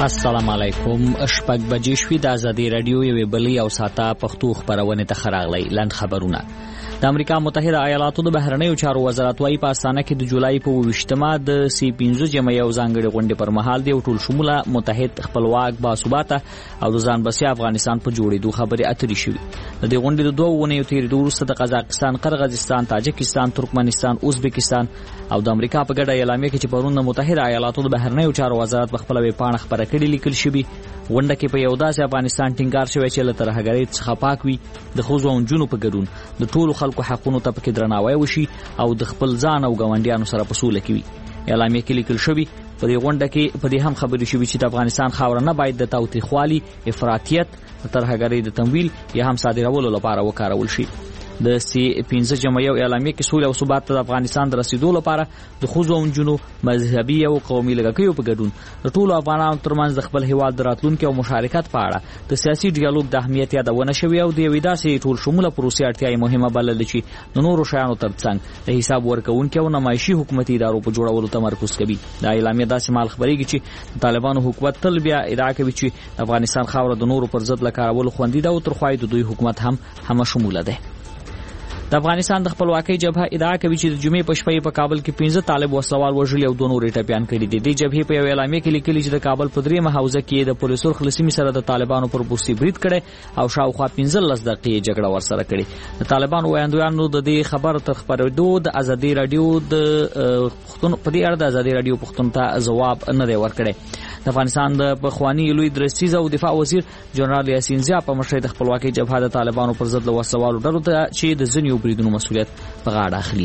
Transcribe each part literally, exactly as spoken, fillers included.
السلام علیکم. شپږ بجې شوې د ازادي رادیو یوې بلې او ساته پښتو خبرونه ته خراغلی لاند خبرونه. د امریکا متحده ایالاتو د بهرنیو چارو وزارت وايي په استانه کې د جولای په اوویشتمه د سی پنځه جمعې او ځانګړي غونډې پر مهال دی ټول شموله متحد خپلواک باثباته او د ځان بسیا افغانستان په جوړېدو خبرې اترې شوې. د دې غونډې د دوه ونیو تېرېدو وروسته د قزاقستان، قرغیزستان، تاجکستان، ترکمنستان، ازبکستان او د امریکا په ګډه اعلامیه کې چې پرون د متحده ایالاتو د بهرنیو چارو وزارت په خپل ویبپاڼه خبره کړې لیکل شوی. غونډه کې په یو داسې افغانستان ټینګار شوی چې له ترهګرۍ څخه پاک وي، د ښځو او نجونو په ګډون د ټولو خلکو حقونو ته پکې درناوی وشي او د خپل ځان او ګاونډیانو سره په سوله کې وي. اعلامیه کې لیکل شوی په دې غونډه کې په دې هم خبرې شوې چې د افغانستان خاوره نه باید د تاوتریخوالي، افراطیت، د ترهګرۍ د تمویل یا هم صادرولو لپاره وکارول شي. د سی پنځه جمعې اعلامیه کې سوله او ثبات ته د افغانستان د رسیدو لپاره د ښځو او نجونو مذهبي او قومي لږکیو په ګډون د ټولو افغانانو ترمنځ د خپل هیواد د راتلونکي او مشارکت په اړه د سیاسي ډیالوګ د اهمیت یادونه شوې او د یوې داسې ټول شموله پروسې اړتیا یې مهمه بلله چې د نورو شیانو ترڅنګ د حساب ورکوونکي او نمایشي حکومتي ادارو په جوړولو تمرکز کوي. دا اعلامیه داسې مال خبرېږي چې د طالبانو حکومت تل بیا ادعا کوي چې د افغانستان خاوره د نورو پر ضد له کارولو خوندي ده او تر خوا د دوی حکومت هم هم شموله ده. د افغانستان د خپلواکۍ جبهه ادعا کوي چې د جمعې په شپه په کابل کې پنځه طالب وسوال وژلي او دوه نور ټپيان کړي دي. د جبهې په یو اعلامیه کې لیکلي چې د کابل په درېیمه حوزه کې د پولیسو خلصمي سره د طالبانو پر بوستي برید کړي او شاوخوا پنځلس دقیقې جګړه ورسره کړي. د طالبانو وایندویانو د دې خبر تر خبرېدو د ازادي رادیو د پښتون په دې اړه د ازادي رادیو پښتون ته ځواب نه دی ورکړی. د افغانستان د پخوانی لوی درسیز او دفاع وزیر جنرال یاسین زیا په مشرۍ د خپلواکۍ جبهه د طالبانو پر ضد له وسوالو ډلو ته چې د ځینو بریدونو مسؤلیت په غاړه اخلي.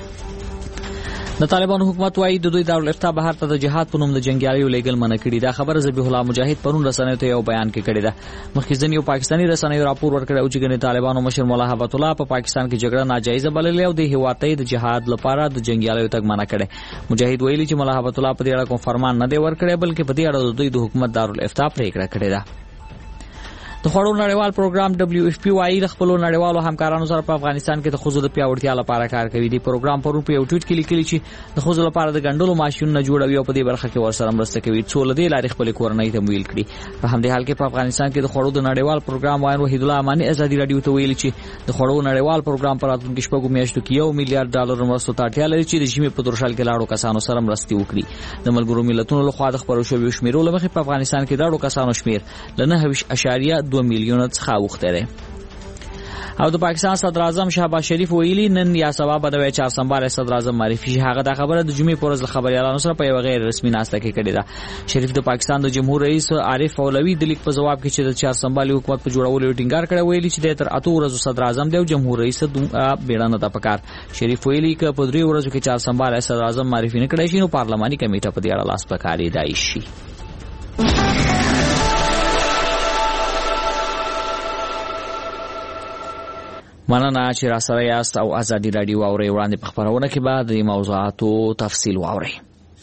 د طالبانو حکومت وايي د دوی دارالافتا بهر ته د جهاد په نوم د جنگیالیو لیګل منع کړي. دا خبره ذبیح الله مجاهد پرون رسنیو ته یو بیان کې کړې ده. مخکې ځینې پاکستاني رسنیو راپور ورکړی او چې ګڼې طالبانو مشر مولا هبت الله په پاکستان کې جګړه ناجایزه بللې او د هیواد ته د جهاد لپاره د جنگیالیو تګ منع کړي. مجاهد ویلي چې مولا هبت الله په دې اړه کوم فرمان نه دی ورکړی بلکې په دې اړه د دوی د حکومت دارالافتا پریکړه کړې ده. د خوړو نړیوال پروګرام دبليو اف پی وايي د خپل نړیوالو همکارانو سره په افغانستان کې د ښځو د پیاوړتیا لپاره کار کوي. د پروګرام پرون په یو ټویټ کې لیکلي چې د ښځو لپاره د ګنډلو ماشینونه جوړوي او په دې برخه کې ورسره مرسته کوي څو له دې لارې خپل کورنۍ تمویل کړي. په همدې حال کې په افغانستان کې د خوړو د نړیوال پروګرام وایي وحید الله امانی ازادي رادیو ته ویلي چې د خوړو نړیوال پروګرام پر راتلونکي شپږو میاشتو کې یو میلیارډ ډالر مرستو ته اړتیا لري چې د ژمي په درشل کې لاړو کسانو سره مرستې وکړي. د ملګرو ملتونو لخوا د خبرو شویو شمیرو له مخې په افغانستان کې لاړو کسانو شمیر له نهه ویشت اعشاریه دوه میلیونه څخه وختره. او د پاکستان صدر اعظم شهباز شریف ویلي نن یا سبا به د چهارشنبه صدر اعظم معرفي شي. هغه د خبره د جمعې پر ورځ خبريالانو سره په یو غیر رسمي ناسته کې کړې ده. شریف د پاکستان د جمهور رئیس عارف اولوی د لیک په جواب کې چې د چهارشنبه حکومت په جوړولو ټینګار کړی ویلي چې د تر اته ورځو صدر اعظم دی او جمهور رئیس بیړنه د پکار. شریف ویلي چې په درې ورځو کې چهارشنبه صدر اعظم معرفي نه کړی شي نو پارلماني کمیټه په دې اړه لاس پکاري دی شي. مننه چې را سره یاست او ازادي رادیو اوري وړاندې په خبرونه کې بعد د موضوعاتو تفصیل واوري.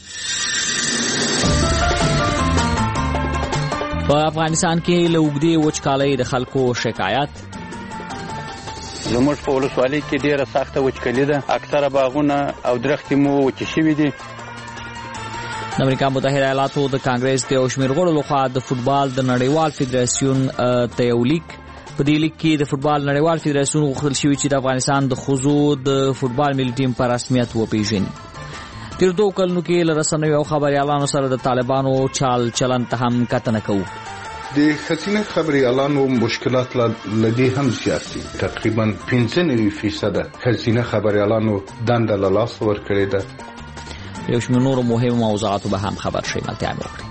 په افغانستان کې له اوږدې وچکالۍ د خلکو شکایت. زموږ په ولسوالۍ کې ډیره سخته وچکالي ده. اکثره باغونه او درختې مو وچې شوي دي. د امریکا متحده ایالاتو د کانګرس د شمیر غړو لخوا د فوتبال د نړیوال فدراسیون ته یو لیک په دې لیک کې د فوتبال نړیوال فدراسیون غوښتل شوی چې د افغانستان د ښځو د فوتبال ملي ټیم په رسمیت وپیژني. تیر دوه کلونو کې له رسنیو او خبريالانو سره د طالبانو چال چلن ته هم کتنه کوو. د ښځینه خبريالانو مشکلات لدی هم زیات دي. تقریبا پنځه نوي فیصد ښځینه خبريالانو دنده له لاس ورکړې ده. یو شمېر نورو مهمو موضوعاتو به هم خبر شي. ملتیا مې وکړي.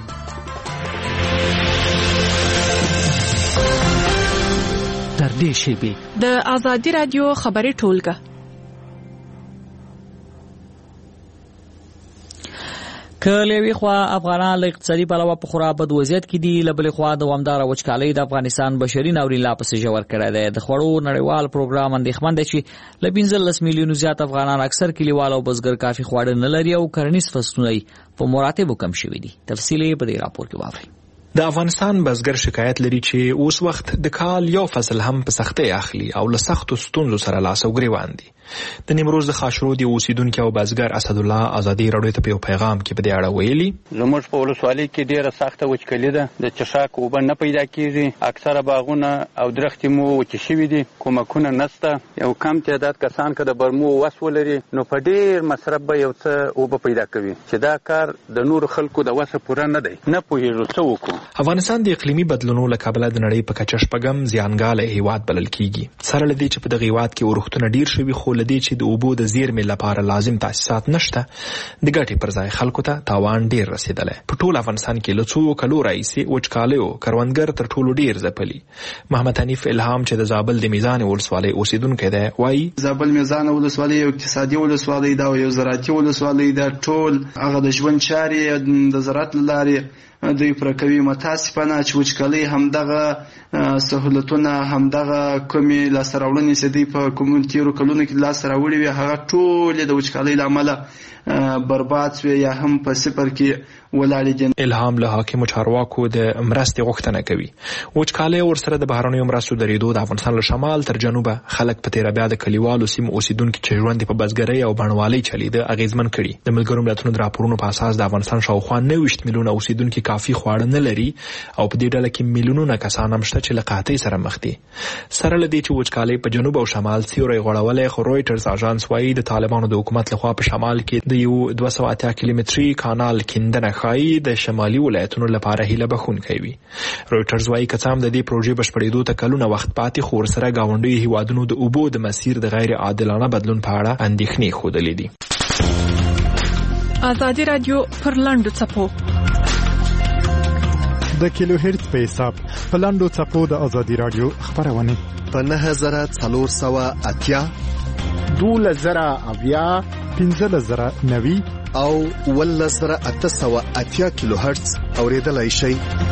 تر دې شیبې د ازادي رادیو خبري ټولګه. کله خو افغانان له اقتصادي پلوه په خورا بد وضعیت کې دي. له بلې خوا دوامداره وچکالۍ د افغانستان بشري ناورین لا پسې ژور کړی دی. د خوړو نړیوال پروګرام اندېښمن دی چې له پنځلس میلیونو زیات افغانان اکثر کلیوال او بزګر کافي خواړه نه لري او کرنیز فصلونه په مراتبو کم شوي دي. تفصیل یې په دې راپور کې واورئ. د افغانستان بزګر شکایت لري چې اوس وخت د کال یو فصل هم په سختۍ اخلي او له سختو ستونزو سره لاس او ګریوان دي. د نیمروز د خاشرود یو اوسیدونکي او بزګر اسدالله ازادي راډیو ته په یو پیغام کې په دې اړه ویلي زموږ په ولسوالۍ کې ډیره سخته وچکلي ده، د چشاک اوبه نه پیدا کیږي، اکثره باغونه او درختې مو وچې شوي دي، کومکونه نشته. یو کم تعداد کسان که د برمو وس ولري نو په ډیر مصرف به یو څه اوبه پیدا کوي، چې دا کار د نورو خلکو د وسه پوره نه دی. نه پوهېږو څه وکړو. افغانستان د اقلیمي بدلونونو له کبله د نړۍ په کچه شپږم زیانګاله هیواد بلل کیږي. سره له دې چې په دغه هیواد کې اورښتونه ډیر شوي، خو له دې چې د اوبو د زیرمې لپاره لازم تاسیسات نشته، د ګټې پر ځای خلکو ته تاوان ډیر رسیدلی. په ټول افغانستان کې له څو کلو راهیسې وچکالیو کروندګر تر ټولو ډیر ځپلي. محمد حنیف الهام چې د زابل د میزان ولسوالۍ اوسیدونکی دی وایي زابل میزان ولسوالۍ یو اقتصادي ولسوالۍ ده او یو زراعتي ولسوالۍ ده. ټول هغه د ژوند چارې د زراعت له لارې دوی پر کوي. متاسفانه چې وچکالۍ همدغه سهولتونه همدغه کومې لاسته راوړنې چې دوی په کومو تېرو کلونو کې لاسته راوړي وي هغه ټولې د وچکالۍ له امله برباد شوې یا هم په صفر کې ولاړې دي. الهام له حاکمو چارواکو د مرستې غوښتنه کوي. وچکالۍ ورسره د بهرنیو مرستو درېدو د افغانستان له شمال تر جنوبه خلک په تېره بیا د کلیوالو سیمو اوسیدونکي چې ژوند په بزګرۍ او بڼوالۍ چلیده اغېزمن کړي. د ملګرو ملتونو د راپورونو په اساس د افغانستان شاوخوا نوي میلیونه اوسیدونکي کافي خواړه نه لري او په دې ډله کې میلیونونه کسان هم شته چې له قحطۍ سره مخ دي. سره له دې چې وچکالۍ په جنوب او شمال سیوری غوړولی، خو رویټرز اژانس وایي د طالبانو د حکومت لخوا په شمال کې د یو دوه سوه اتیا کیلومتري کانال کیندنه ښایي د شمالي ولایتونو لپاره هیله بښونکی وي. رویټرز وایي که څه هم د دې پروژې بشپړېدو ته کلونه وخت پاتې، خو ورسره ګاونډیو هیوادونو د اوبو د مسیر د غیر عادلانه بدلون په اړه اندېښنې ښودلې دي. ازادي راډیو پر لنډو څپو د کیلو هرتز په حساب په لنډو څپو د ازادي راډیو خبرونه په نهه زره څلور سوه اتیا دولس زره اویا پنځلس زره نوي او اوولس زره اته سوه اتیا کیلو هرتز اوریدلای شئ.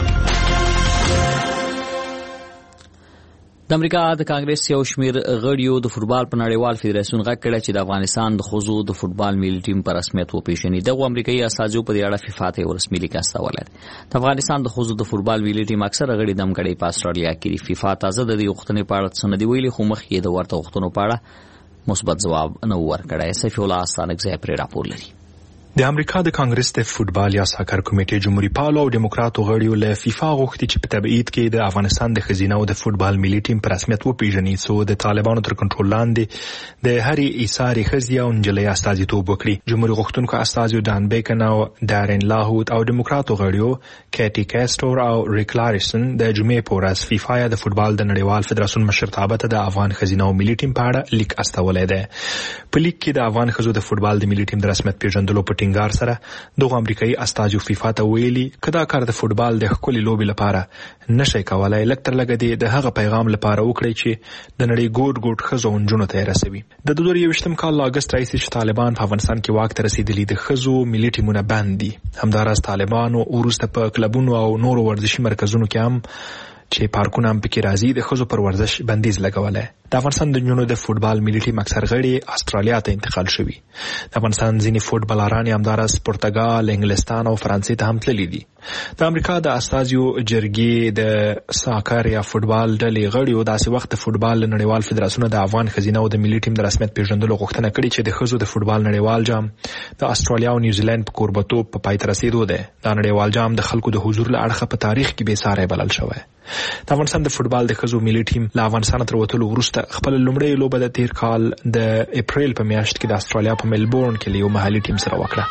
د امریکا د کانګرس یو شمیر غړیو د فوتبال په نړیوال فدراسیون غږ کړی چې د افغانستان د ښځو د فوتبال ملي ټیم په رسمیت وپیژني. دغه امریکایي استازو په دې اړه فیفا ته یو رسمي لیک استولی دی. د افغانستان د ښځو د فوتبال ملي ټیم اکثره غړي د همګړۍ په استرالیا کې دي. فیفا تازه د دې غوښتنې په اړه څه نه دي ویلي، خو مخکې د ورته غوښتنو په اړه مثبت ځواب نه ورکړی. سیف الله استانکزی پرې راپور لري. د امریکا د کانګرس د فوتبال یا ساکر کمیټې جمهوریت پالو او دیموکراتو غړیو له فیفا غوښتي چې په تبعید کې د افغانستان د ښځینه او د فوتبال ملي ټیم په رسمیت وپیژني، څو د طالبانو تر کنټرول لاندې د هرې ایسارې ښځې او نجلۍ استازیتوب وکړي. جمهوریت غوښتونکو استازیو ډان بیکن او دارین لاهوت او دیموکراتو غړیو کیټي کاستور او ریک لارسن د جمعې په ورځ فیفا یا د فوتبال د نړیوال فدراسیون مشرتابه ته د افغان ښځینه او ملي ټیم په اړه لیک استولی دی. په لیک کې د افغان ښځو د فوتبال د ملي ټیم د رسمیت پیژندلو په ټینګار سره دغه امریکایي استازو فیفا ته ویلي که دا کار د فوتبال د ښکلې لوبې لپاره نشئ کولای، لږ تر لږه دې د هغه پیغام لپاره وکړئ چې د نړۍ ګوټ ګوټ ښځو او نجونو ته یې رسوي. د دوه زره یوویشتم کال له اګست راهیسې چې طالبان په افغانستان کې واک ته رسېدلي، د ښځو ملي ټیمونه بند دي. همداراز طالبانو وروسته په کلبونو او نورو ورزشي مرکزونو کې هم چې پارکونه هم پکې راځي د ښځو پر ورزش بندیز لګولی. د افغانستان د نجونو د فوتبال ملي ټیم اکثر غړي استرالیا ته انتقال شوي. د افغانستان ځینې فوتبالران همداراز پرتګال، انګلستان او فرانسې ته هم تللي دي. د امریکا د استازیو جرګې د ساکر یا فوتبال ډلې غړیو داسې وخت د فوتبال نړیوال فدراسیون د افغان ښځینه او د ملي ټیم د رسمیت پیژندلو غوښتنه کړې چې د ښځو د فوتبال نړیوال جام د استرالیا او نیوزیلند په کوربتوب په پای ته رسېدو دی. دا نړیوال جام د خلکو د حضور له اړخه په تاریخ کې بېساری بلل شوی. د افغانستان د فوتبال د ښځو ملي ټیم له افغانستان تر وتلو وروسته خپل لومړۍ لوبه د تیر کال د اپریل په میاشت کې د استرالیا په ملبورن کې له یو محلي ټیم سره وکړه.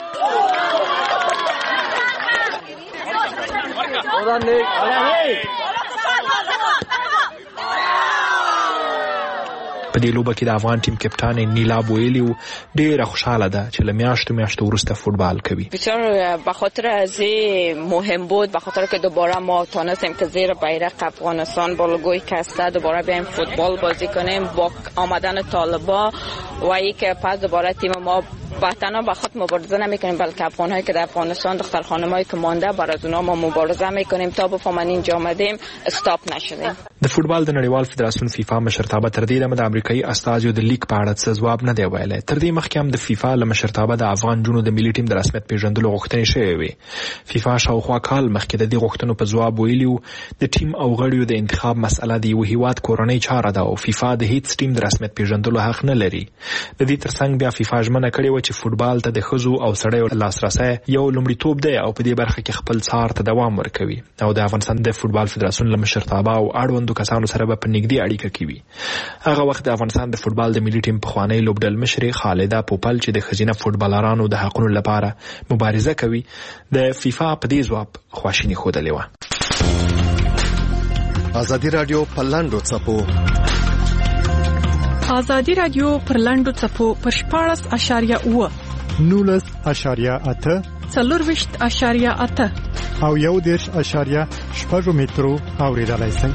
په دې لوبه کې د افغان ټیم کپتان نیلاب ویلی و ډیره خوشحاله ده چې له میاشتو میاشتو وروسته فوتبال کوي. بسیار به خاطر از مهم بود، به خاطر که دوباره ما تونستیم که زیر بیرق افغانستان بالگوی کسته دوباره بیایم فوتبال بازی کنیم با آمدن طالبا و ای که پس دوباره تیم ما با تنها با خود مبارزه نمیکنیم بلکه افغان‌هایی که در افغانستان دختر خانمایی که مانده برای اونها ما مبارزه میکنیم تا بفهمن اینجا آمدیم استاپ نشدیم. د فوتبال د نړیوال فدراسیون فیفا مشرتابه تر دې دمه د امریکا امریکایي استازو د لیک په اړه څه ځواب نه دی ویلی. تر دې مخکې هم د فیفا له مشرتابه د افغان جونو د ملي ټیم د رسمیت پیژندلو غوښتنې شوې وې. فیفا شاوخوا کال مخکې د دې غوښتنو په ځواب ویلي و د ټیم او غړیو د انتخاب مسئله د یو هیواد کورنۍ چاره ده او فیفا د هیڅ ټیم د رسمیت پیژندلو حق نه لري. د دې ترڅنګ بیا فیفا ژمنه کړې وه چې فوټبال ته د ښځو او سړیو لاسرسی یو لومړیتوب دی او په دې برخه کې خپل څار ته دوام ورکوي او د افغانستان د فوټبال فدراسیون له مشرتابه او اړوندو کسانو سره به په نږدې اړیکه کې وي. هغه وخت د افغانستان د فوټبال د ملي ټیم پخوانی لوبډل مشرې خالده پوپل چې د ښځینه فوټبالرانو د حقونو لپاره مبارزه کوي د فیفا په دې ځواب خواشیني ښودلې وه. ازادي رادیو په لاندو څپو ازادي رادیو پر لاندو څپو پر شپاړس اشاریه اوه نولس اشاریه اته څلورویشت اشاریه اته او یو دېرش اشاریه شپږ مترو اورېدلای شئ.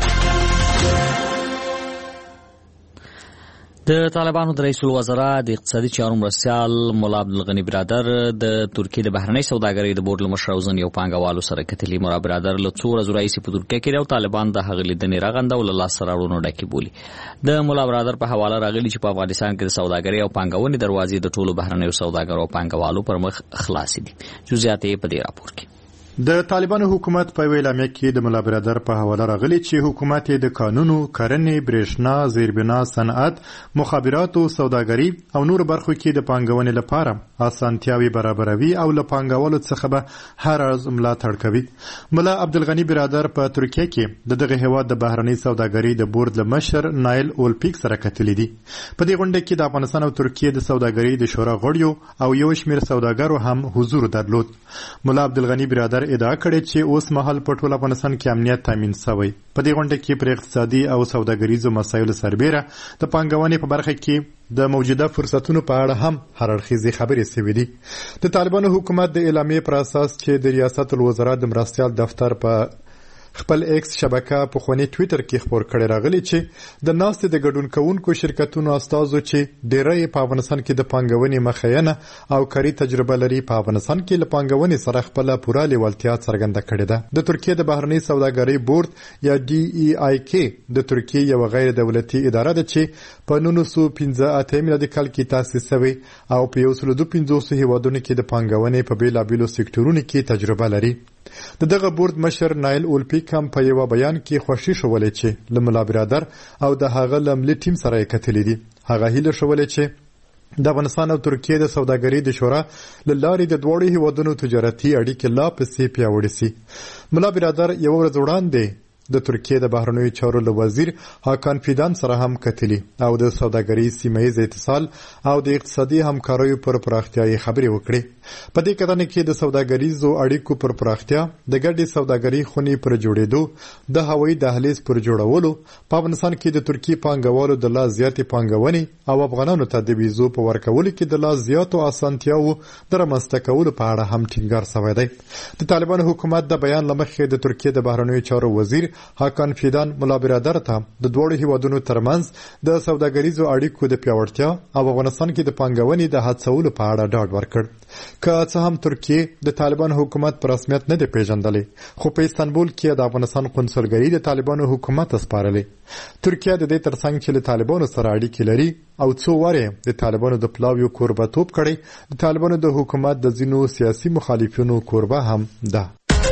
د طالبانو د رئیس الوزرا د اقتصادي چارو مرستیال مولا عبدالغني برادر د ترکیې د بهرنۍ سوداګرۍ د بورډ له مشر او ځینو پانګوالو سره کتلي. مولا برادر له څو ورځو راهیسې په ترکیه کې او طالبان د هغه لیدنې رغنده او له لاسته راوړنو ډکې بولي. د مولا برادر په حواله راغلي چې په افغانستان کې د سوداګرۍ او پانګونې دروازې د ټولو بهرنیو سوداګرو او پانګوالو پر مخ خلاصې دي. جزئیات یې په دې راپور کې. د طالبانو حکومت په ویلامه کې د مولا برادر په حواله راغلي چې حکومت د قانونو، کرنې، برېښنا، زیربنا، صنعت، مخابرات او سوداګري او نور برخو کې د پانګونې لپاره اسانتیاوي برابروي او له پانګوالو څخه به هر اړخ ملاتړ کوي. مولا عبدالغني برادر په ترکیه کې د دغه هیواد د بهرنۍ سوداګرۍ د بورډ له مشر نایل اولپیک سره کتلي دي. په دې غونډه کې د افغانستان او ترکیه د سوداګرۍ د شورا غړیو او یو شمېر سوداګرو هم حضور درلود. مولا عبدالغني برادر ادعا کړې چې اوس مهال په ټول افغانستان کې امنیت تامین شوی. په دې غونډه کې پر اقتصادي او سوداګریزو مسایلو سربېره د پانګونې په برخه کې د موجوده فرصتونو په اړه هم هر اړخیزې خبرې شوې دي. د طالبانو حکومت د اعلامیې پر اساس چې د ریاست الوزرا د مرستیال دفتر په خپل ایکس شبکه په خونی ټوئیټر کې خبر کړی راغلی چې د ناستې د ګډون کوونکو شرکتونو استازو چې ډیری په افغانستان کې د پانګونې مخینه او کاري تجربه لري په افغانستان کې له پانګونې سره خپل پوره لیوالتیا څرګنده کړې ده. د ترکیه د بهرنۍ سوداګرۍ بورډ یا ډي ای آی کې د ترکیه یو غیر دولتي اداره ده چې په نولس سوه پنځه اتیا میلادي کال کې تاسیس شوې او په یو سل دوه پنځوس هیوادونو کې د پانګونې په بیلابیلو سکتورونو کې تجربه لري. د دغه بورډ مشر نایل اولپیک هم په یو بیان کې خوشی شولې چې له مولا برادر او د هغه لملي ټیم سره کتلې دي. هغه هیله شولې چې د افغانستان او ترکیه د سوداګرۍ د شورا له لارې د دواړو هیوادونو تجارتي اړیکې لا پسې پیاوړې شي. مولا برادر یو ورځ وړاندې د ترکیه د بهرنیو چارو له وزیر هاکان فیدان سره هم کتلي او د سوداګرۍ سیمه‌ییز اتصال او د اقتصادي همکاریو پر پراختیايي خبرې وکړې. په دې کتنه کې د سوداګریزو اړیکو پر پراختیا، د ګډې سوداګرۍ خونې پر جوړېدو، د هوایي دهلیز پر جوړولو، په افغانستان کې د ترکیې پانګوالو د لا زیاتې پانګونې او افغانانو ته د ویزو په ورکولو کې د لا زیاتو اسانتیاوو د رامنځته کولو په اړه هم ټینګار شوی دی. د طالبانو حکومت د بیان له مخې د ترکیې د بهرنیو چارو وزیر هاکان فیدان مولا برادر ته د دوړو هیوادونو ترمنځ د سوداګریزو اړیکو د پیاوړتیا او افغانستان کې د پانګونې د هڅولو په اړه ډاډ ورکړ. که څه هم ترکیه د طالبان حکومت په رسمیت نه دی پیژندلی، خو په استانبول کې د افغانستان قونسلګري د طالبانو حکومت سپارلې. ترکیه د دې ترڅنګ چې له طالبانو سره اړیکې لري او څو واره د طالبانو د پلاویو کوربتوب کړي، د طالبانو د حکومت د ځینو سیاسي مخالفینو کوربه هم ده.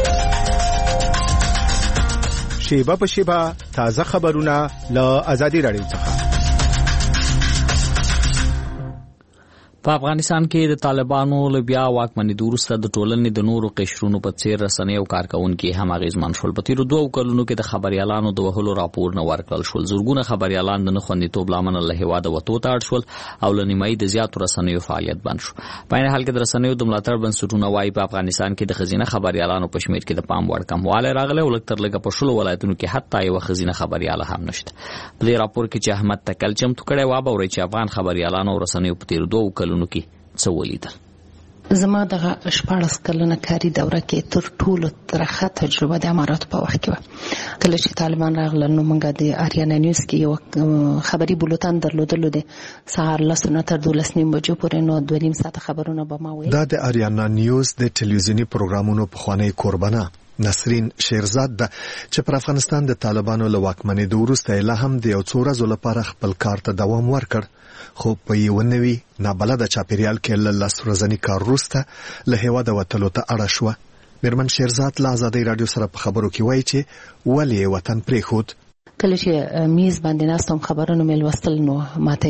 شیبه په شیبه تازه خبرونه له ازادي رادیو څخه. په افغانستان کې د طالبانو له بیا واکمنۍ وروسته د ټولنې د نورو قشرونو په څیر رسنۍ او کارکونکي هم اغېزمن شول. په تیرو دوو کلونو کې د خبريالانو د وهلو راپورونه ورکړل شول. زرګونه خبريالان د نه خوندیتوب له امله له هېواده وتو ته اړ شول او له نیمایي د زیاتو رسنیو فعالیت بند شو. په عین حال کې د رسنیو د ملاتړ بنسټونه وایي په افغانستان کې د ښځینه خبريالانو په شمېر کې د پام وړ کموالی راغلی او لږ تر لږه په شلو ولایتونو کې حتی یوه ښځینه خبریاله هم نشته. په دې راپور کې چې احمد تکل چمتو کړی و به چې افغان خبريالانو او رسنیو په تیرو دوو کلونو کې څه ولیدل. زما دغه شپاړس کلنه کاري دوره کې تر ټولو ترخه تجربه د اماراتو په وخت کې وه. کله چې طالبان راغلل نو موږ د آریانا نیوز کې یو خبري بولتن درلودلو د سهار لسو نه تر دولس نیم بجو پورې نو دوه نیم ساعته خبرونه به ما ویل. دا د آریانا نیوز د ټلویزیوني پروګرامونو پخوانی کوربه نه نسرین شیرزاد ده چې پر افغانستان د طالبانو له واکمنۍ د وروسته لا هم د یو څو ورځو لپاره خپل کار ته دوام ورکړ خو په یو نوي نابلده چاپیریال کې له لس ورځني کار وروسته له هیواده وتلو ته اړه شوه. میرمن شیرزاد له ازادۍ راډیو سره په خبرو کې وایي چې ولې وطن پرېښود. کله چې میز باندې ناستم خبرونه مې لوستل نو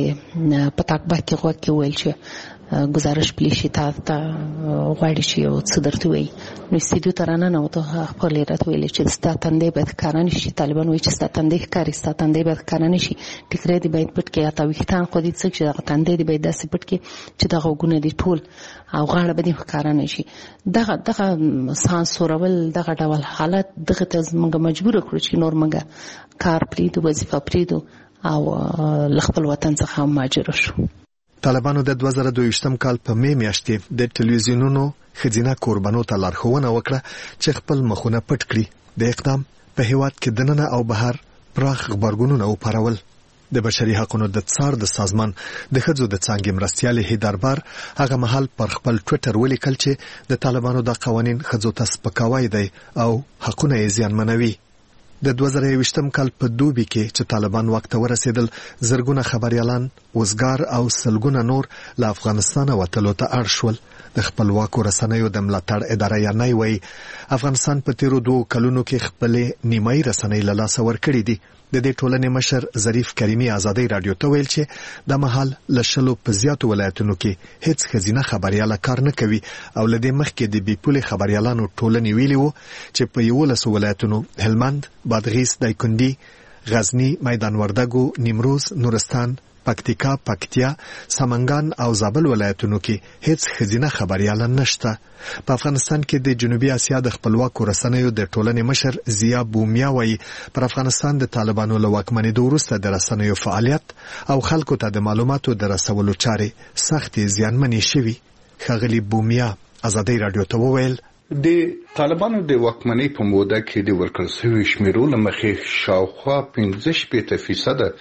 ماته په تاکبه کې غوږ کې ویل چې گزارش پلیشي تا ته غواړي چې یو څه درته وایي. نو استودیو ته راننوتو خپل یې راته ویلې چې ستا تندی باید ښکاره نه شي. طالبان وایي چې ستا تندی ښکاري ستا تندی باید ښکاره نه شي. ټیکری دې باید پټ کړي یا تا ویښتان خو دې څه چې دغه تندی دې باید داسې پټ کړي چې دغه غوږونه دې ټول او غاړه به دې ښکاره نه شي. دغه دغه سانسورول دغه ډول حالت دغه ته موږ مجبور کړو چې نور موږ کار پریدو وظیفه پریدو او له خپل وطن څخه مهاجر شو. طالبانو د دوه زره دوه کال په می میاشتې د ټلویزیونونو ښځینه کوربنو ته لارښوونه وکړه چې خپل مخونه پټ کړي. د اقدام په هیواد کې دننه او بهر پراخ غبرګونونه وپارول. د بشري حقوقو د څار د سازمان د ښځو د څانګې مرستیال هیدربار هغه مهال پر خپل ټویټر ولیکل چې د طالبانو د قوانین ښځو ته سپکاوی دی او حقونه یې زیانمنوي. د دوه زره یوویشتم کال په دوبي کې چې طالبان واک ته ورسېدل زرګونه خبريالان وزګار او سلګونه نور له افغانستان وتلو ته اړ شول. د خپلواکو رسنیو د ملاتړ اداره یا نه وي افغانستان په تیرو دوه کلونو کې خپل نیمایي رسنۍ له لاسه ورکړې دي. د دې ټولنې مشر ظریف کریمي ازادۍ راډیو ته ویل چې د مهال له شلو په زیاتو ولایتونو کې هیڅ ښځینه خبرياله کار نه کوي او له دې مخکې د بیپولې خبريالانو ټولنې ویلي وو چې په یولسو ولایتونو هلمند، بادغیس، دایکنډي، غزنی، میدان وردګو، نیمروز، نورستان، پکتیکا، پکتیا، سمنګان او زابل ولایتونو کې هیڅ ښځینه خبرياله نشته. په افغانستان کې د جنوبي اسیا د خپلواکو رسنیو د ټولنې مشر زیا بومیا وایي پر افغانستان د طالبانو له واکمنۍ وروسته د رسنیو فعالیت او خلکو ته د معلوماتو د رسولو چارې سختې زیانمنې شوي. ښاغلي بومیا ازادۍ راډیو ته وویل د طالبانو د واکمنۍ په موده کې د ورکړل شوي شمیرو له مخې شاوخوا پنځه شپېته فیصده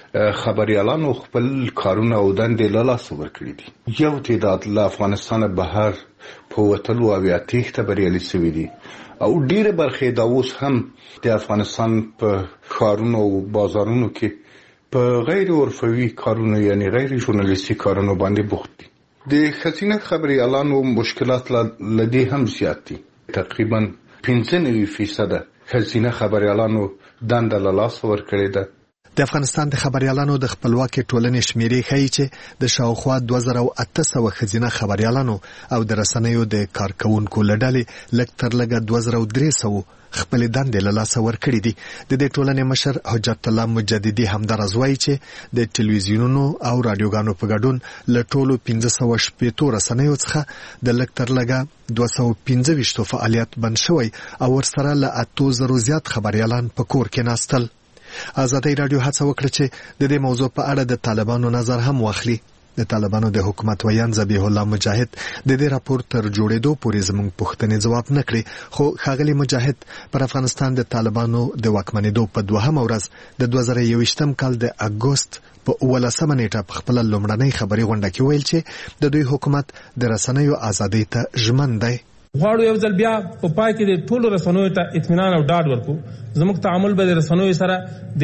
خبريالانو خپل کارونه او دندې له لاسه ورکړي دي. یو تعداد له افغانستانه بهر په وتلو او یا تېښته بریالي شوي دي او ډېره برخه دا اوس هم د افغانستان په ښارونو او بازارونو کې په غیر عرفوي کارونو یعنی غیر ژورنالیستي کارونو باندې بوخت دي. د ښځینه خبريالانو مشکلات له دې هم زیات دي. تقریبا پنځه نوي فیصده ښځینه خبريالانو دنده له لاسه ورکړې ده. د افغانستان د خبريالانو د خپلواکي ټولنې شمیرې ښیي چې د شاوخوا دوه زره اته سوه ښځینه خبريالانو او د رسنیو د کارکونکو له ډلې لږ تر لږه دوه زره درې سوه خپل دندې له لاسه ورکړي دي. د دې ټولنې مشر حجت الله مجددي همدارز وایي چې د ټلویزیونونو او رادیوګانو په ګډون له ټولو پنځه سوه شپېتو رسنیو څخه د لږ تر لږه دوه سوه پنځه ویشتو فعالیت بند شوی او ورسره له اتو زرو زیات خبريالان په کور کې ناستل. ازادۍ راډیو هڅه وکړه چې د دې موضوع په اړه د طالبانو نظر هم واخلي. د طالبانو د حکومت ویان ذبیح الله مجاهد د دې راپور تر جوړېدو پورې زموږ پوښتنې ځواب نه کړې خو ښاغلي مجاهد پر افغانستان د طالبانو د واکمنېدو په دوهمه ورځ د دوه زره یوویشتم کال د اګوست په اوولسمه نیټه په خپله لومړنۍ خبري غونډه کې ویل چې د دوی حکومت د رسنیو ازادۍ ته ژمن دی. غواړو یو ځل بیا په پای کې د ټولو رسنیو ته اطمینان او ډاډ ورکړو. زموږ تعامل به د رسنیو سره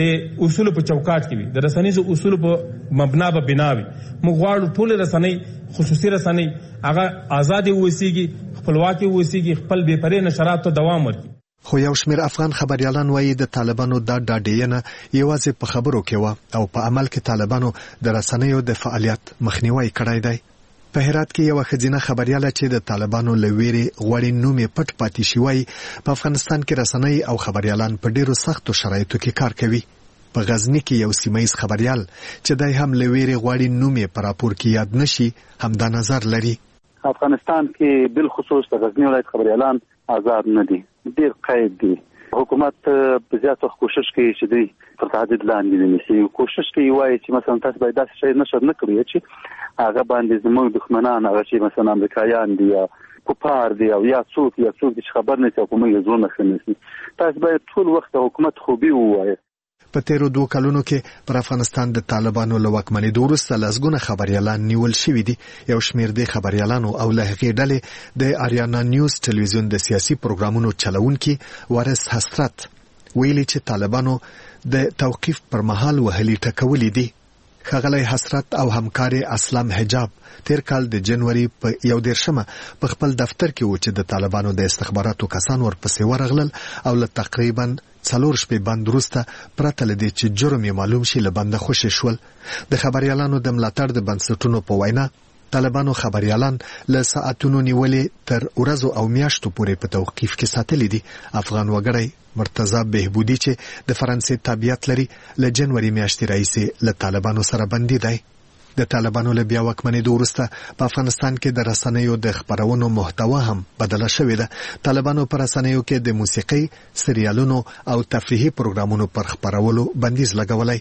د اصولو په چوکاټ کې وي، د رسنیزو اصولو په مبنا به بنا وي. موږ غواړو ټول رسنۍ خصوصي رسنۍ هغه آزاد اوسېږي، خپلواکي اوسېږي، خپل بې پرې نشرات ته دوام ورکړي. خو یو شمېر افغان خبريالان وایي د طالبانو دا ډاډینه یوازې په خبرو کې وه او په عمل کې طالبانو د رسنیو د فعالیت مخنیوی کړی دی. په هرات کې یو ښځینه خبرياله چې د طالبانو له ویرې غوړي نوم یې پټ پاتې شوی په افغانستان کې رسنۍ او خبريالان په ډیرو سختو شرایطو کې کار کوي. په غزنی کې یو سیمایي خبريال چې دای هم له ویرې غوړي نوم یې پر راپور کې یاد نشي همدا نظر لري. افغانستان کې بل خصوص د غزنی ولایت خبريالان آزاد نه دي، ډیر قید دي. حکومت په زیاتو کوشش کوي چې دوی پر تهدید لاندې ونیسي. کوشش کوي وایي چې مثلا تاسو باید داسې شی نشر نه کړئ چې هغه باندې زموږ دښمنان هغه چې مثلا امریکایان دي یا کوپار دي او یا څوک یا څوک چې خبر نه کوي کومه یو ځونه خنسي. تاسو باید ټول وخت حکومت خوبي ووایي. په تیرو دوه کلونو کې پر افغانستان د طالبانو له واکمنېدو وروسته لسګونه خبريالان نیول شوي دي. یو شمېر د خبريالانو او له هغې ډلې د آریانا نیوز ټلویزیون د سیاسي پروګرامونو چلونکي وارث حسرت ویلي چې طالبانو د توقیف پر مهال وهلي ټکولي دي. ښاغلی حسرت او همکاري اسلام حجاب تیر کال د جنوري په یو دیرشمه په خپل دفتر کې و چې د طالبانو د استخباراتو کسان ورپسې ورغلل او له تقریبا څلور شپې بند وروسته پرته له دې چې جرم یې معلوم شي له بنده خوشې شول. د خبريالانو د ملاتړ د بنسټونو په وینا طالبانو خبريالان له ساعتونو نیولې تر ورځو او میاشتو پورې په توقیف کې ساتلي دي. افغان وګړی مرتضی بهبودی چې د فرانسې تابعیت لري له جنوري میاشتې راهیسې له طالبانو سره بندي دی. د طالبانو له بیا واکمنېدو وروسته په افغانستان کې د رسنیو د خپرونو محتوا هم بدله شوې ده. طالبانو په رسنیو کې د موسیقۍ، سریالونو او تفریحي پروګرامونو پر خپرولو بندیز لګولی.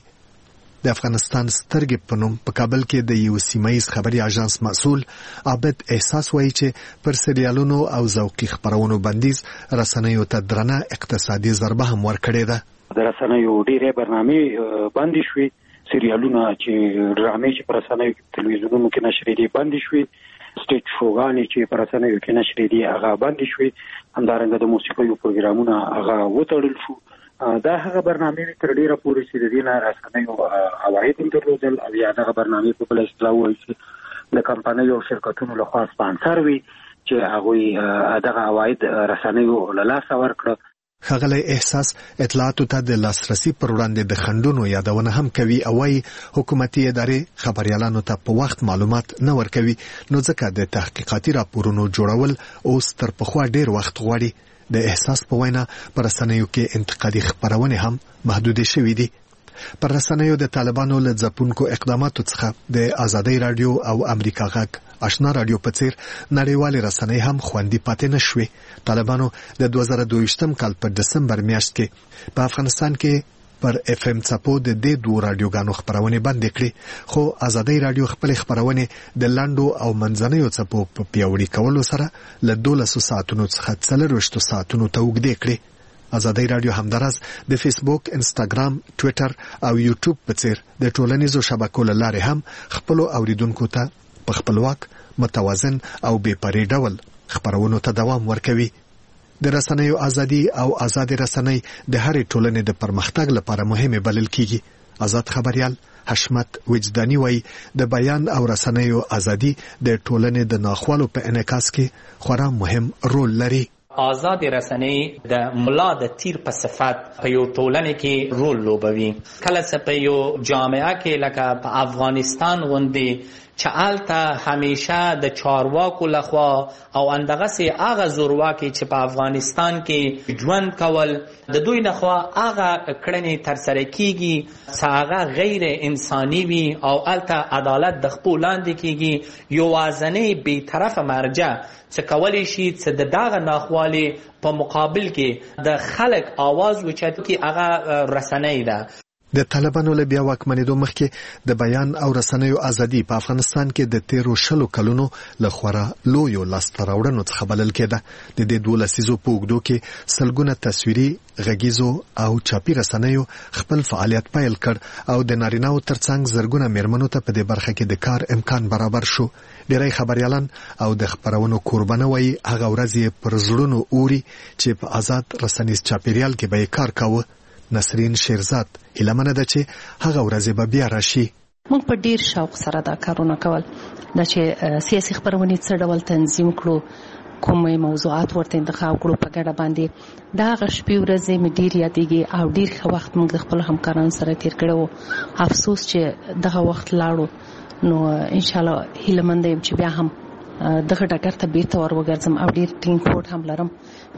د افغانستان سترګې په نوم په کابل کې د یو سیمایي خبري اژانس مسؤل عابد احساس وایي چې پر سریالونو او ذوقي خبرونو بندیز رسنیو ته درنه اقتصادي ضربه هم ورکړې ده. د رسنیو ډېرې برنامې بندي شوې، سریالونه چې ډرامې چې پر رسنیو تلویزیونونو کې نشر دي بندي شوې، سټیج شوګانې چې پر رسنیو کې نشر دي هغه بندي شوې، همدارنګه د موسیقي پروګرامونه هغه وتړل شو. دا هغه برنامې تر ډیره پورې چې د دې نه رسنیو عواید هم درلودل او یا دغه برنامې په بل اصطلاح وایي چې د کمپنیو او شرکتونو لخوا سپانسر وي چې هغوی دغه عواید رسنیو له لاسه ورکړه. ښاغلی احساس اطلاعاتو ته د لاسرسي پر وړاندې د خنډونو یادونه هم کوي او وايي حکومتي ادارې خبريالانو ته په وخت معلومات نه ورکوي، نو ځکه د تحقیقاتي راپورونو جوړول اوس تر پخوا ډیر وخت غواړي. د احساس په وینا پر رسنیو کې انتقادي خبرونه هم محدود شوي دي. پر رسنیو د طالبانو له ځپونکو اقداماتو څخه د آزادۍ رادیو او امریکا غږ آشنا رادیو په څیر نړیوالې رسنۍ هم خوندي پاتې نشوي. طالبانو د دوه زره دوه کال په دسمبر میاشت کې په افغانستان کې پر اف ام څپو د دې دوه رادیوګانو خبرونه بند کړې، خو آزادۍ رادیو خپل خبرونه د لاندو او منځنیو څپو په پیوړی کولو سره له دولسو ساعتونو څخه څلرویشتو ساعتونو ته اوږدې کړې. آزادۍ رادیو همدارس د فیسبوک، انستاګرام، ټویټر او یوټیوب په څیر د ټولنیزو شبکو له لارې هم خپل اوریدونکو ته په خپلواک، متوازن او بې پرې ډول خبرونو ته دوام ورکوي. د رسنیو ازادي او آزاد رسنۍ د هرې ټولنې د پرمختګ لپاره مهمه بلل کیږي. آزاد خبريال حشمت وجداني وایي د بیان او رسنیو ازادي د ټولنې د ناخوالو په انعکاس کې خورا مهم رول لري. آزاد رسنۍ د ملا د تیر په صفت په یو ټولنه کې رول لوبوي. کله چې په یو جامعه کې لکه په افغانستان غوندې چې الته همیشه د چارواکو لخوا او اندغه سي هغه زورواکي چې په افغانستان کې ژوند کول د دوی لخوا هغه کړنې تر سره کیږي چې هغه غیر انساني وي او الته عدالت د خپل لاندې کیږي. یو وازنې بې طرفه مرجع چې کولی شي چې د دغه ناخوالي په مقابل کې د خلک आवाज وچت کی هغه رسنۍ ده. د طالبانو له بیا واکمنېدو مخکې د بیان او رسنیو ازادي په افغانستان کې د تیرو شلو کلونو له خورا لویو لاسته راوړنو څخه بلل کېده. د دې دوه لسیزو په اوږدو کې سلګونه تصویري، غږیزو او چاپي رسنیو خپل فعالیت پیل کړ او د نارینه‌و ترڅنګ زرګونه میرمنو ته په دې برخه کې د کار امکان برابر شو. ډېری خبريالان او د خبرونو قربانه وایي هغه ورځې پر زړونو اوري چې په آزاد رسنیز چاپیریال کې به کار کاوه. نسرین شیرزاد هیلمنه ده چې هغه ورځ به بیا راشي. موږ په ډیر شوق سره دا کارونه کول، دا چې سیاسي خبرونه څه ډول تنظیم کړو، کومه موضوعات ورته انتخاب کړو په ګډه باندې. دا غشپې ورځې مې ډیر یادېږي او ډیر ښه وخت موږ د خپل همکارانو سره تیر کړو. افسوس چې دغه وخت لاړو، نو ان شاء الله هیلمنده يم چې بیا هم دغه ډاکټر ته بیرته ور وګرځم او ډیر ټینګ کوډ هم لرم.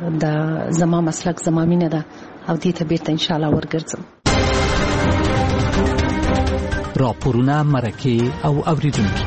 دا زما مسلک زما مینه ده او دې ته بیرته ان شاء الله ورګرځم. راپورونه، مرکې او اوریدونکي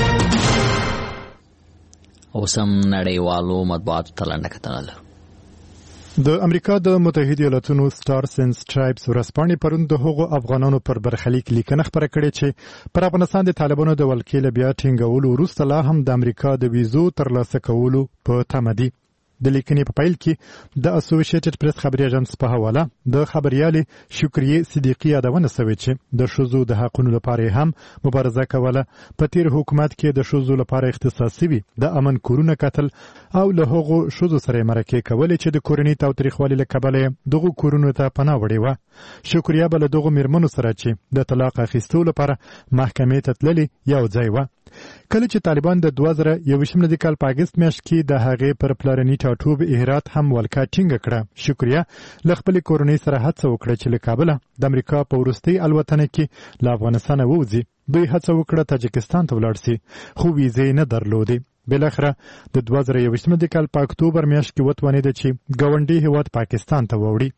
اوسم نړیوالو مطبوعاتو ته لنډه کتنه. د امریکا د متحده ایالاتونو سټارز اینډ سټرایپس ورځپاڼې پرون د هغو افغانانو پر برخلیک لیکنه خپره کړې چې پر افغانستان د طالبانو د ولکې له بیا ټینګولو وروسته لا هم د امریکا د ویزو ترلاسه کولو په تمه دي. د لیکنې په پیل کې د اسوسییټډ پریس خبري اژانس په حواله د خبريالې شکریه صدیقی یادونه شوې چې د شوزو د حقوقو لپاره هم مبارزه کوله. په تیر حکومت کې د شوزو لپاره اختصاصي وي د امن کورونه قتل او له هغو شوزو سره مرکه کولې چې د کورنۍ تاوتریخوالي له کبله دغه کورونو ته پناه وړي و. شکریه بل دغه مرمنو سره چې د طلاق اخیستو لپاره محکمې ته تللي یو ځای و. کله چې طالبان د دوه زره یوویشتم کال په اګست میاشت کې د هغې پر پلرني ټاټوب هرات هم ولکه ټینګه کړه. شکریه له خپلې کورنۍ سره هڅه وکړه چې له کابله د امریکا په وروستۍ الوتنه کې له افغانستانه ووځي. دوی هڅه وکړه تاجکستان ته ولاړ سي خو ویزې نه درلودې. بالاخره د دوه زره یوویشتم کال په اکتوبر میاشت کې وتوانېده چې ګاونډي هیواد پاکستان ته ووړي.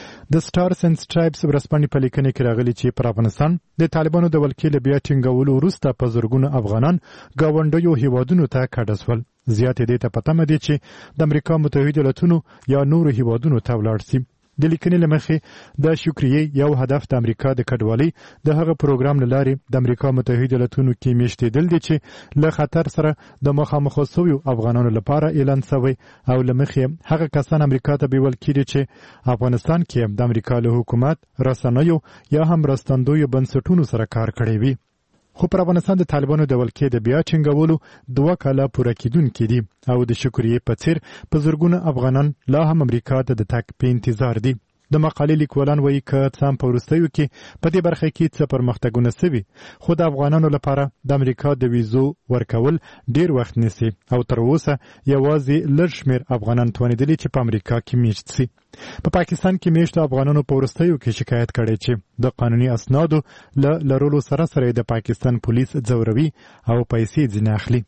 د سټارز اینډ سټرایپس ورځپاڼې په لیکنه کې راغلي چې پر افغانستان د طالبانو د ولکې له بیا ټینګولو وروسته په زرګونو افغانان ګاونډیو هیوادونو ته کډه شول. زیاتې دې ته په تمه دي چې د امریکا متحده ایالاتونو یا نورو هیوادونو ته ولاړ سي. د لیکنې له مخې د شکریې یو هدف د امریکا د کډوالۍ د هغه پروګرام له لارې د امریکا متحده ایالاتونو کې میشتېدل دي چې له خطر سره د مخامخ شویو افغانانو لپاره اعلان شوی او له مخې هغه کسان امریکا ته بیول کېږي چې افغانستان کې د امریکا له حکومت رسنیو یا هم مرستندویو بنسټونو سره کار کړی وي. خو پر افغانستان د طالبانو د ولکې د بیا ټینګولو دوه کاله پوره کېدونکي دي او د شکریې په څیر په زرګونه افغانان لا هم امریکا ته د تګ په انتظار دي. د مقالې لیکوالان وایي که څه هم په وروستیو کې په دې برخه کې څه پرمختګونه سوي خو د افغانانو لپاره د امریکا د ویزو ورکول ډیر وخت نیسي او تر اوسه یوازې لږ شمېر افغانان توانېدلي چې په امریکا کې میشت سي. په پاکستان کې میشتو افغانانو په وروستیو کې شکایت کړی چې د قانوني اسنادو له لرلو سره سره د پاکستان پولیس ځوروي او پیسې ځینې اخلي.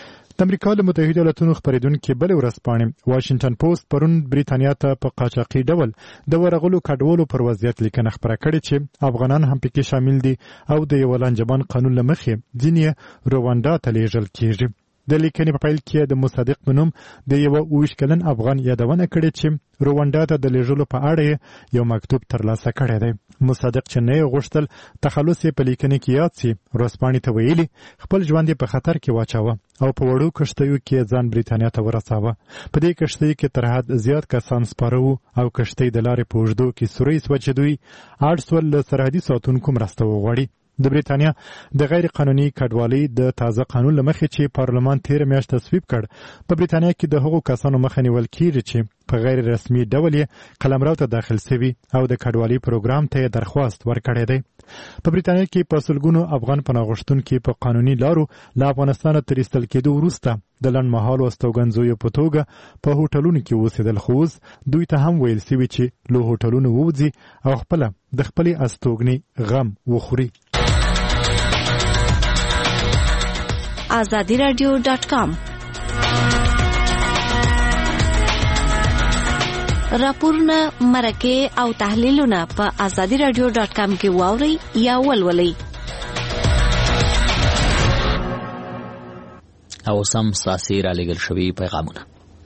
د امریکا له متحده ایالاتونو خپرېدونکې بلې ورځپاڼې واشنګټن پوسټ پرون بریتانیا ته په قاچاقي ډول د ورغلو کډوالو پر وضعیت لیکنه خپره کړې چې افغانان هم پکې شامل دي او د یو لانجمن قانون له مخې ځینې روانډا ته لیږل کېږي. د لیکنې په پیل کې د مصدق په نوم د یو اوویشت کلن افغان یادونه کړې چې روانډا ته د لیږلو په اړه یو مکتوب ترلاسه کړی دی. مصدق چې نه یې غوښتل تخلص یې په لیکنې کې یاد سي ورځپاڼې ته ویلي خپل ژوند یې په خطر کې واچاوه او په وړو کښتیو کې ځان بریتانیا ته ورساوه. په دې کښتۍ کې تر حد زیات کسان سپاره وو او کښتۍ د لارې په اوږدو کې سوری سوه چې دوی اړ سول له سرحدي ساتونکو مرسته وغواړي. د بریتانیا د غیر قانوني کډوالۍ د تازه قانون له مخې چې پارلمان تیر میاشت تصویب کړ په بریتانیا کې د هغو کسانو مخه نیول کېږي چې په غیر رسمي ډول یې قلمرو ته داخل سوي او د کډوالۍ پروګرام ته یې درخواست ورکړی دی. په بریتانیا کې په سلګونو افغان پناه غوښتونکي په قانوني لارو له افغانستانه تر ایستل کېدو وروسته د لنډمهالو استوګنځیو په توګه په هوټلونو کې اوسېدل خو اوس دوی ته هم ویل سوي چې له هوټلونو ووځي او خپله د خپلې استوګنې غم وخوري. آزادی رادیو ډاټ کام راپورونه مرکه او تحلیلونه په آزادی رادیو ډاټ کام کې واوري یا ولولئ. او سم ساسي را لګل شوی پیغامونه.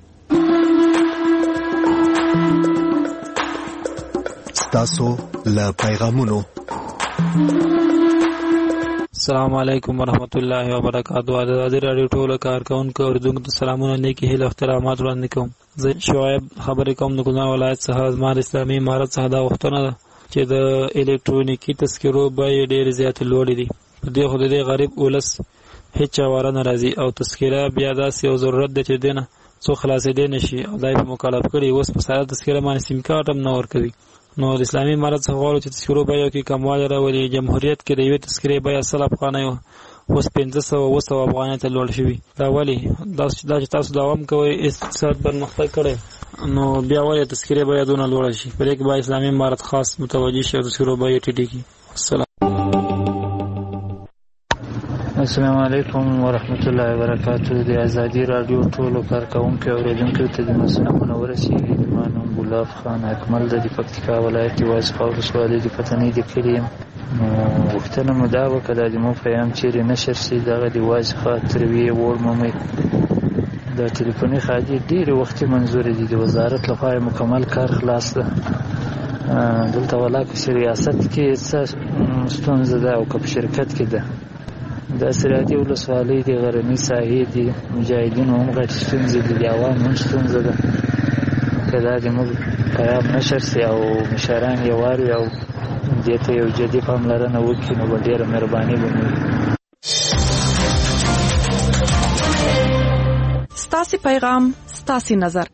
ستاسو له پیغامونو. السلام علیکم ورحمۃ اللہ وبرکاتہ. آزادی رادیو ټول کارکونکو اوریدونکو ته سلامونه نیکی هیله احترامات وړاندې کوم. زه شعیب خبرې کوم د ګلان ولایت څخه. زما د اسلامي امارت څخه دا غوښتنه ده چې د الکترونیکي تذکرو بیې ډېرې زیاتې لوړې دي. په دې خو د دې غریب ولس هیڅ چا واره نه راځي او تذکره بیا داسې یو ضرورت دی چې دې نه څو خلاصېدی نه شي او دا یې په مکلف کړي. اوس په ساده تذکره باندې سیم کارت هم نه ورکوي. نو د اسلامي امارت څخه غواړو چې تذکرو بیو کې کموالی راولي. جمهوریت کې د یوې تذکرې بیه سل افغانۍ وه اوس پنځه سوه اوه سوه افغانۍ ته لوړ شوي. دا ولې؟ دا چې تاسو دوام کوئ اقتصاد پرمختګ کړی نو بیا ولې تذکرې بیه دونه لوړه شي؟ په دې کې باید اسلامي امارت خاص متوجه شي او تذکرو بیې ټیټې کړي. السلام السلام علیکم ورحمۃ اللہ وبرکاتہ. د آزادی رادیو ټولو کارکونکو اوریدونکو ته د مسلمانو ورسیږي. د ما نوم ګلاب خان اکمل د پکتیکا ولایت وازخا ولسوالۍ د پتنۍ د کلي یم. نو غوښتنه مو دا وکړه دا زموږ پیغام چیرې نشر شي دغه د وازخا ترویې وړ ممید د ټلیفوني خادي ډېرې وختي منظورې دي. د وزارت لخوا مکمل کار خلاص ده. دلته ولا که ریاست کې څه ستونزه ده او که په شرکت کې ده د سرحدي ولسوالۍ د غرنۍ ساحې دي مجاهدینو هم غټ ستونزې دي عوام هم ستونزه ده که دا د موږ پیام نشر سي او مشران یې واوري او دې ته یو جدي پاملرنه وکړي نو به ډېره مهرباني به وي. ستاسې پیغام ستاسې نظر.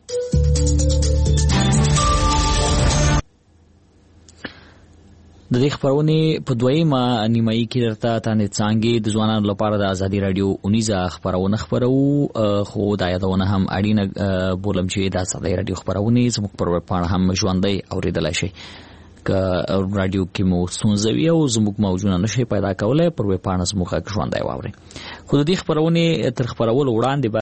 د دې خبرونې په دویمه نیمایي کې درته تانې څانګې د ځوانانو لپاره د ازادي رادیو اونیزه خبرونه خبرو خو دا یادونه هم اړینه بولم چې د ازادي رادیو خبرونه زموږ پر ویبپاڼه هم ژوندۍ اورېدلای شي. که رادیو کې مو ستونزه وي او زموږ موضوعونه نشي پیدا کولای پر ویبپاڼه زموږ ژوندۍ واورئ. خو د دې خبرونه تر خبرولو وړاندې